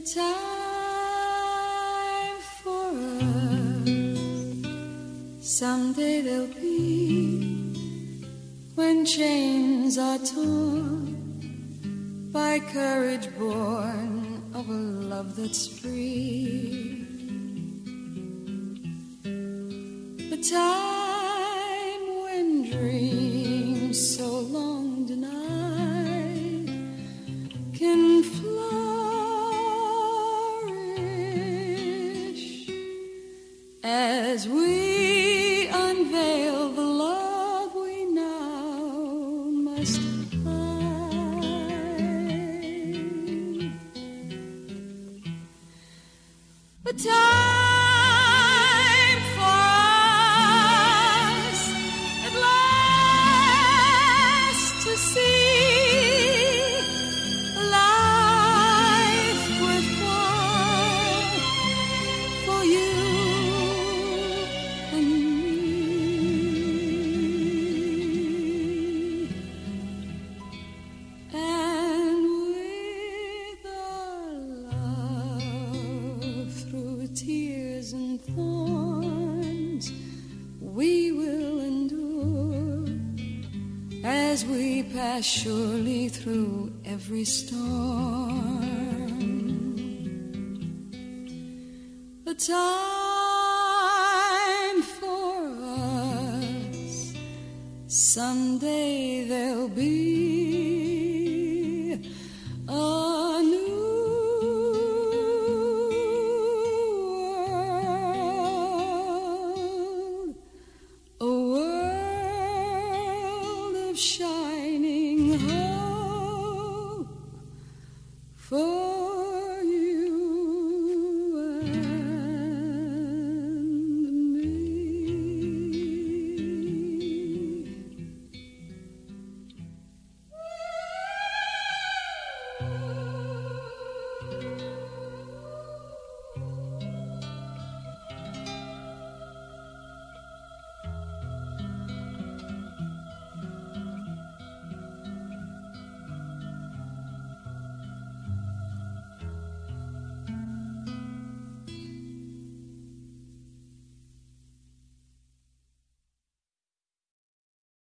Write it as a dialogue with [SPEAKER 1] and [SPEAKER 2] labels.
[SPEAKER 1] time for us. Someday there'll be when chains are torn by courage born of a love that's free. The time when dreams so long denied can flourish as we unveil the love we now must hide. The time for us at last to see life worthwhile for you and me. And with our love through tears and thorns, we will endure as we pass surely through every storm. The time for us, someday there'll be a new world, a world of shine.